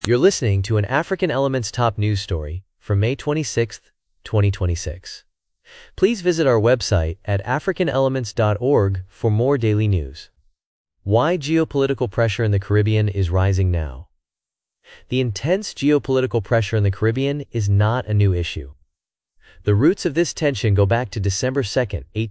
You're listening to an African Elements top news story from May 26, 2026. Please visit our website at africanelements.org for more daily news. Why geopolitical pressure in the Caribbean is rising now. The intense geopolitical pressure in the Caribbean is not a new issue. The roots of this tension go back to December 2,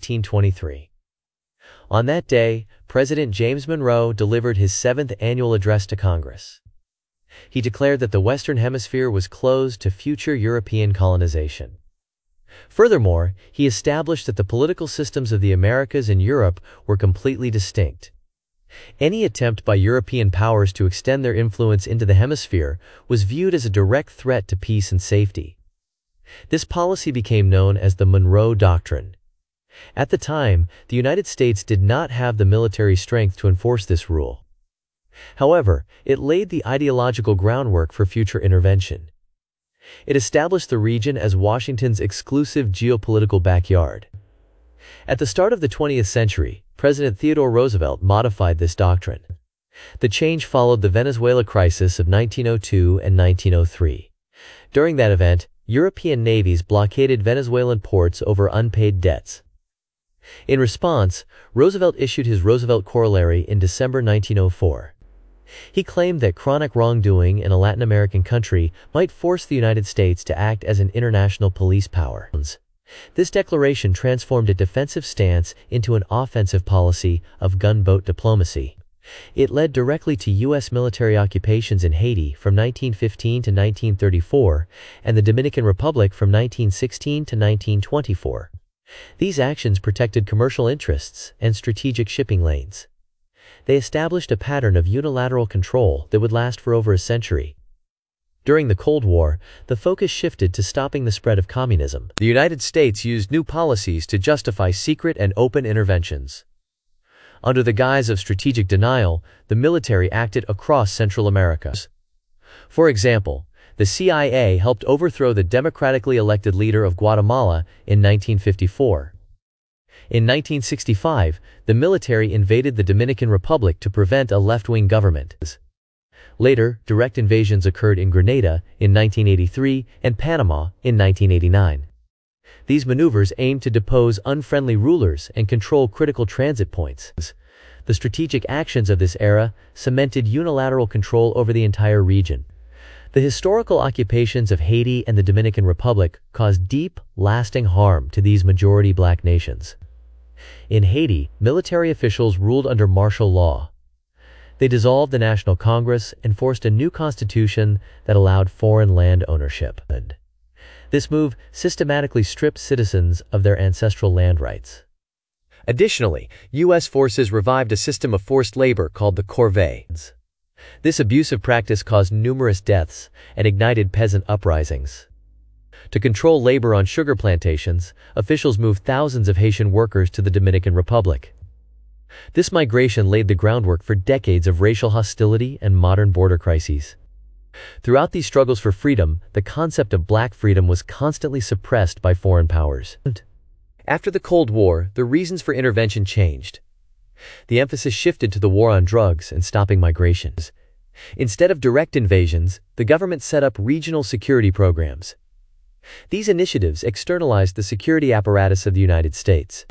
1823. On that day, President James Monroe delivered his 7th annual address to Congress. He declared that the Western Hemisphere was closed to future European colonization. Furthermore, he established that the political systems of the Americas and Europe were completely distinct. Any attempt by European powers to extend their influence into the hemisphere was viewed as a direct threat to peace and safety. This policy became known as the Monroe Doctrine. At the time, the United States did not have the military strength to enforce this rule. However, it laid the ideological groundwork for future intervention. It established the region as Washington's exclusive geopolitical backyard. At the start of the 20th century, President Theodore Roosevelt modified this doctrine. The change followed the Venezuela crisis of 1902 and 1903. During that event, European navies blockaded Venezuelan ports over unpaid debts. In response, Roosevelt issued his Roosevelt Corollary in December 1904. He claimed that chronic wrongdoing in a Latin American country might force the United States to act as an international police power. This declaration transformed a defensive stance into an offensive policy of gunboat diplomacy. It led directly to U.S. military occupations in Haiti from 1915 to 1934 and the Dominican Republic from 1916 to 1924. These actions protected commercial interests and strategic shipping lanes. They established a pattern of unilateral control that would last for over a century. During the Cold War, the focus shifted to stopping the spread of communism. The United States used new policies to justify secret and open interventions. Under the guise of strategic denial, the military acted across Central America. For example, the CIA helped overthrow the democratically elected leader of Guatemala in 1954. In 1965, the military invaded the Dominican Republic to prevent a left-wing government. Later, direct invasions occurred in Grenada in 1983 and Panama in 1989. These maneuvers aimed to depose unfriendly rulers and control critical transit points. The strategic actions of this era cemented unilateral control over the entire region. The historical occupations of Haiti and the Dominican Republic caused deep, lasting harm to these majority black nations. In Haiti, military officials ruled under martial law. They dissolved the National Congress and forced a new constitution that allowed foreign land ownership. This move systematically stripped citizens of their ancestral land rights. Additionally, U.S. forces revived a system of forced labor called the corvées. This abusive practice caused numerous deaths and ignited peasant uprisings. To control labor on sugar plantations, officials moved thousands of Haitian workers to the Dominican Republic. This migration laid the groundwork for decades of racial hostility and modern border crises. Throughout these struggles for freedom, the concept of black freedom was constantly suppressed by foreign powers. After the Cold War, the reasons for intervention changed. The emphasis shifted to the war on drugs and stopping migrations. Instead of direct invasions, the government set up regional security programs. These initiatives externalized the security apparatus of the United States.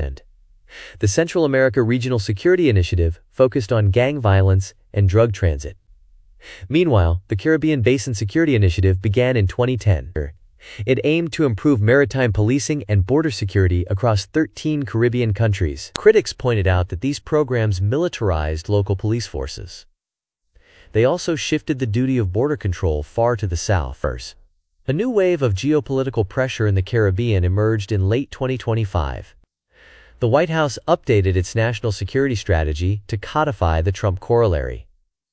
The Central America Regional Security Initiative focused on gang violence and drug transit. Meanwhile, the Caribbean Basin Security Initiative began in 2010. It aimed to improve maritime policing and border security across 13 Caribbean countries. Critics pointed out that these programs militarized local police forces. They also shifted the duty of border control far to the south. A new wave of geopolitical pressure in the Caribbean emerged in late 2025. The White House updated its national security strategy to codify the Trump Corollary.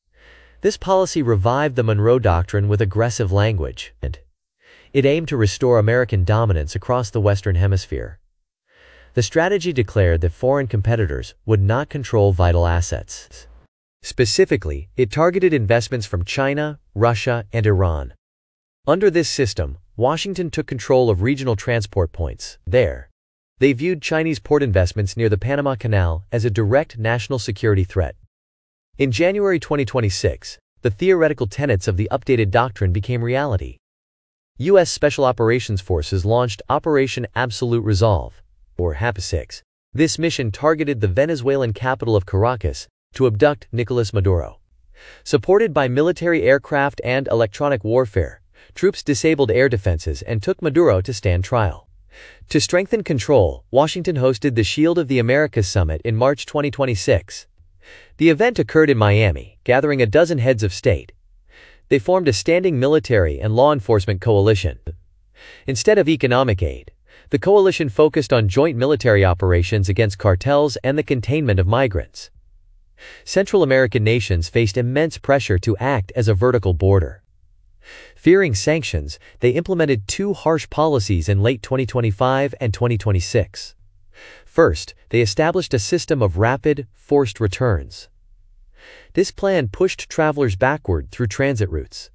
This policy revived the Monroe Doctrine with aggressive language, and it aimed to restore American dominance across the Western Hemisphere. The strategy declared that foreign competitors would not control vital assets. Specifically, it targeted investments from China, Russia, and Iran. Under this system, Washington took control of regional transport points. They viewed Chinese port investments near the Panama Canal as a direct national security threat. In January 2026, The theoretical tenets of the updated doctrine became reality. U.S. Special Operations Forces launched Operation Absolute Resolve, or HAPA-6. This mission targeted the Venezuelan capital of Caracas to abduct Nicolas Maduro. Supported by military aircraft and electronic warfare, troops disabled air defenses and took Maduro to stand trial. To strengthen control, Washington hosted the Shield of the Americas Summit in March 2026. The event occurred in Miami, gathering a dozen heads of state. They formed a standing military and law enforcement coalition. Instead of economic aid, the coalition focused on joint military operations against cartels and the containment of migrants. Central American nations faced immense pressure to act as a vertical border. Fearing sanctions, they implemented two harsh policies in late 2025 and 2026. First, they established a system of rapid, forced returns. This plan pushed travelers backward through transit routes.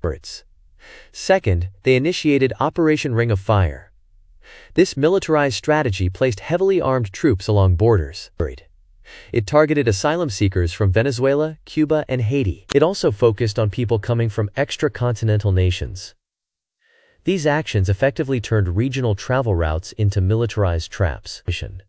Second, they initiated Operation Ring of Fire. This militarized strategy placed heavily armed troops along borders. It targeted asylum seekers from Venezuela, Cuba, and Haiti. It also focused on people coming from extra-continental nations. These actions effectively turned regional travel routes into militarized traps.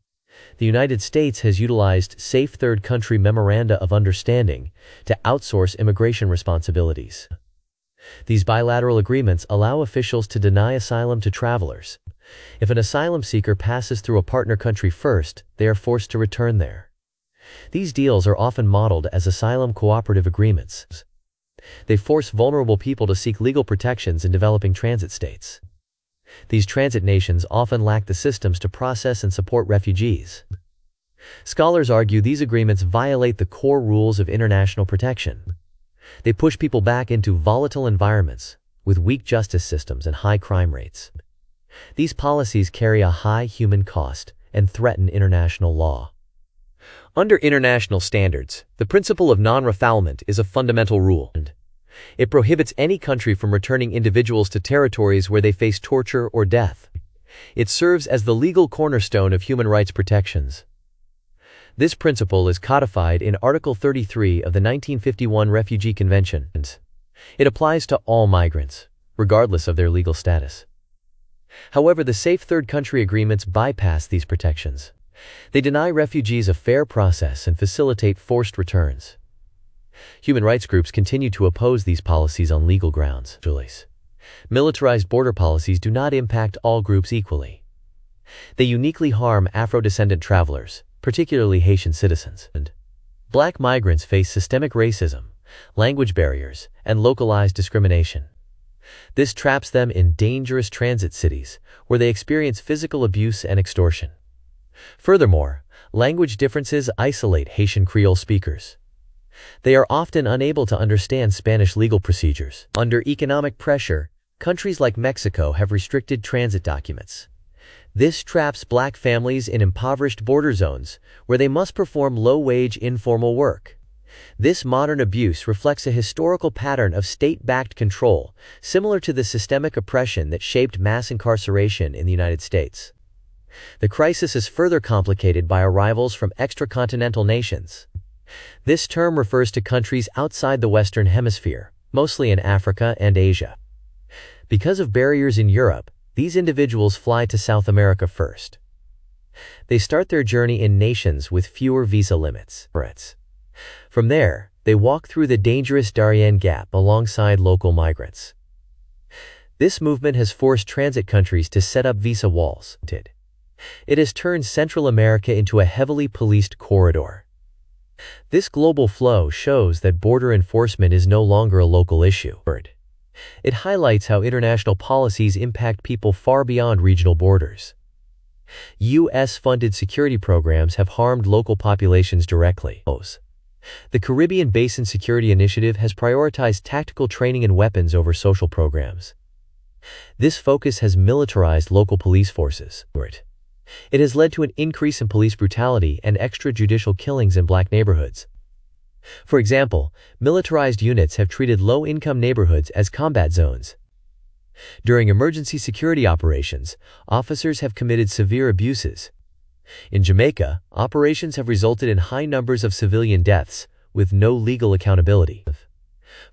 The United States has utilized Safe Third Country Memoranda of Understanding to outsource immigration responsibilities. These bilateral agreements allow officials to deny asylum to travelers. If an asylum seeker passes through a partner country first, they are forced to return there. These deals are often modeled as asylum cooperative agreements. They force vulnerable people to seek legal protections in developing transit states. These transit nations often lack the systems to process and support refugees. Scholars argue these agreements violate the core rules of international protection. They push people back into volatile environments with weak justice systems and high crime rates. These policies carry a high human cost and threaten international law. Under international standards, the principle of non-refoulement is a fundamental rule. It prohibits any country from returning individuals to territories where they face torture or death. It serves as the legal cornerstone of human rights protections. This principle is codified in Article 33 of the 1951 Refugee Convention. It applies to all migrants, regardless of their legal status. However, the Safe Third Country agreements bypass these protections. They deny refugees a fair process and facilitate forced returns. Human rights groups continue to oppose these policies on legal grounds. Militarized border policies do not impact all groups equally. They uniquely harm Afro-descendant travelers, particularly Haitian citizens. Black migrants face systemic racism, language barriers, and localized discrimination. This traps them in dangerous transit cities, where they experience physical abuse and extortion. Furthermore, language differences isolate Haitian Creole speakers. They are often unable to understand Spanish legal procedures. Under economic pressure, countries like Mexico have restricted transit documents. This traps black families in impoverished border zones, where they must perform low-wage informal work. This modern abuse reflects a historical pattern of state-backed control, similar to the systemic oppression that shaped mass incarceration in the United States. The crisis is further complicated by arrivals from extracontinental nations. This term refers to countries outside the Western Hemisphere, mostly in Africa and Asia. Because of barriers in Europe, these individuals fly to South America first. They start their journey in nations with fewer visa limits. From there, they walk through the dangerous Darien Gap alongside local migrants. This movement has forced transit countries to set up visa walls. It has turned Central America into a heavily policed corridor. This global flow shows that border enforcement is no longer a local issue. It highlights how international policies impact people far beyond regional borders. U.S.-funded security programs have harmed local populations directly. The Caribbean Basin Security Initiative has prioritized tactical training and weapons over social programs. This focus has militarized local police forces. It has led to an increase in police brutality and extrajudicial killings in black neighborhoods. For example, militarized units have treated low-income neighborhoods as combat zones. During emergency security operations, officers have committed severe abuses. In Jamaica, operations have resulted in high numbers of civilian deaths, with no legal accountability.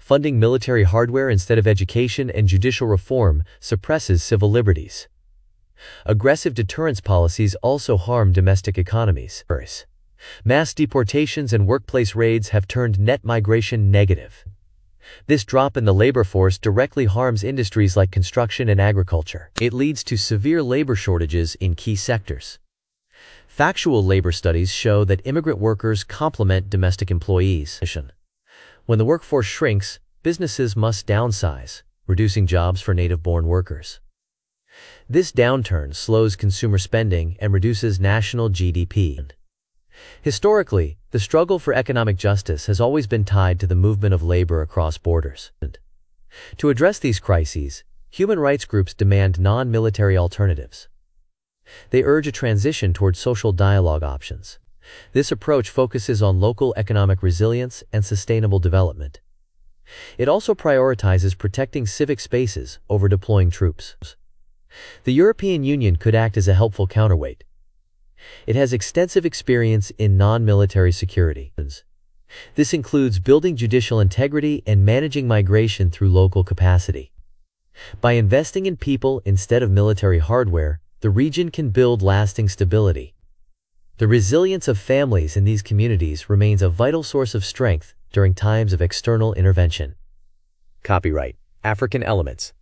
Funding military hardware instead of education and judicial reform suppresses civil liberties. Aggressive deterrence policies also harm domestic economies. Mass deportations and workplace raids have turned net migration negative. This drop in the labor force directly harms industries like construction and agriculture. It leads to severe labor shortages in key sectors. Factual labor studies show that immigrant workers complement domestic employees. When the workforce shrinks, businesses must downsize, reducing jobs for native-born workers. This downturn slows consumer spending and reduces national GDP. Historically, the struggle for economic justice has always been tied to the movement of labor across borders. To address these crises, human rights groups demand non-military alternatives. They urge a transition toward social dialogue options. This approach focuses on local economic resilience and sustainable development. It also prioritizes protecting civic spaces over deploying troops. The European Union could act as a helpful counterweight. It has extensive experience in non-military security. This includes building judicial integrity and managing migration through local capacity. By investing in people instead of military hardware, the region can build lasting stability. The resilience of families in these communities remains a vital source of strength during times of external intervention. Copyright African Elements.